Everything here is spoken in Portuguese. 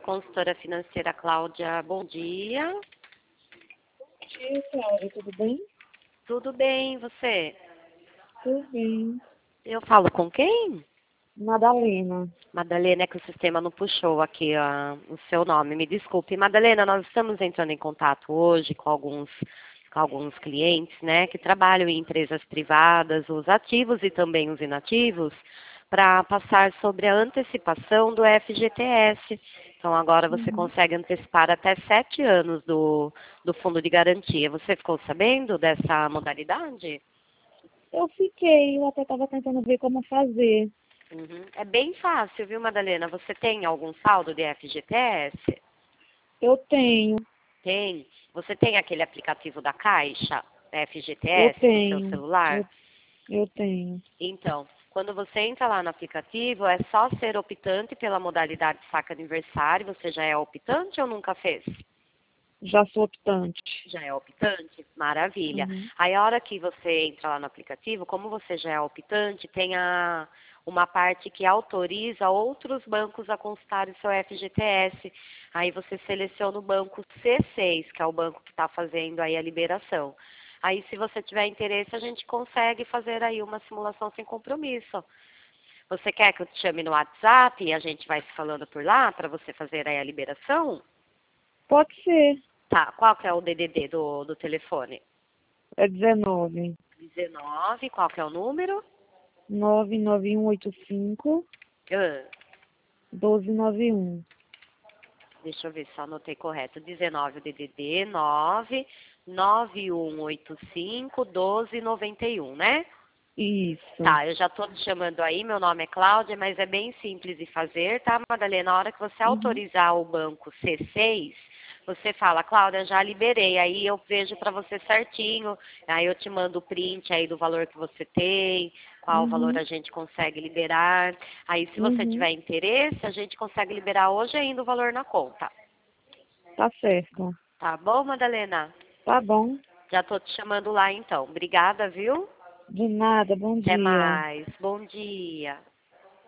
consultora financeira Cláudia, bom dia. Bom dia, Cláudia, tudo bem? Tudo bem, e você? Tudo bem. Eu falo com quem? Madalena. Madalena, é que o sistema não puxou aqui o seu nome, me desculpe. Madalena, nós estamos entrando em contato hoje com alguns clientes, né, que trabalham em empresas privadas, os ativos e também os inativos, para passar sobre a antecipação do FGTS. Então, agora você consegue antecipar até 7 anos do fundo de garantia. Você ficou sabendo dessa modalidade? Eu até estava tentando ver como fazer. Uhum. É bem fácil, viu, Madalena? Você tem algum saldo de FGTS? Eu tenho, Tem. Você tem aquele aplicativo da Caixa, eu FGTS, no seu tenho, celular? eu tenho. Então, quando você entra lá no aplicativo, é só ser optante pela modalidade saque aniversário. Você já é optante ou nunca fez? Já sou optante. Já é optante? Maravilha. Uhum. Aí a hora que você entra lá no aplicativo, como você já é optante, tem uma parte que autoriza outros bancos a consultar o seu FGTS. Aí você seleciona o banco C6, que é o banco que está fazendo aí a liberação. Aí, se você tiver interesse, a gente consegue fazer aí uma simulação sem compromisso. Você quer que eu te chame no WhatsApp e a gente vai se falando por lá para você fazer aí a liberação? Pode ser. Tá, qual que é o DDD do telefone? É 19. 19, qual que é o número? 99185 Ah, 1291. deixa eu ver se eu anotei correto. 19 o DDD 9 9185 1291, né? Isso. Tá, eu já estou te chamando aí, meu nome é Cláudia, mas é bem simples de fazer, tá, Madalena? Na hora que você Uhum. autorizar o banco C6, você fala, Cláudia, já liberei, aí eu vejo para você certinho, aí eu te mando o print aí do valor que você tem, qual valor Uhum. a gente consegue liberar. Aí, se você Uhum. tiver interesse, a gente consegue liberar hoje ainda o valor na conta. Tá certo. Tá bom, Madalena? Tá bom. Já estou te chamando lá então. Obrigada, viu? De nada, bom Até dia. mais. Bom dia.